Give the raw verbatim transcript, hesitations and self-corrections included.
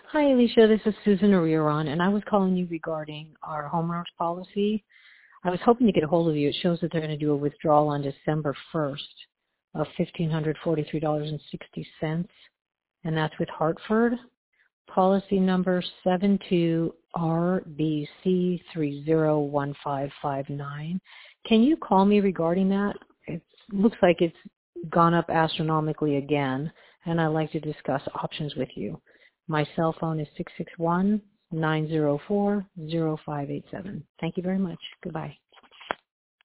Hi, Alicia. This is Susan Ariaron, and I was calling you regarding our homeowners policy. I was hoping to get a hold of you. It shows that they're going to do a withdrawal on December first of one thousand five hundred forty-three dollars and sixty cents, and that's with Hartford. Policy number seven two R B C three zero one five five nine. Can you call me regarding that? It looks like it's gone up astronomically again, and I'd like to discuss options with you. My cell phone is six six one, nine zero four, zero five eight seven. Thank you very much. Goodbye.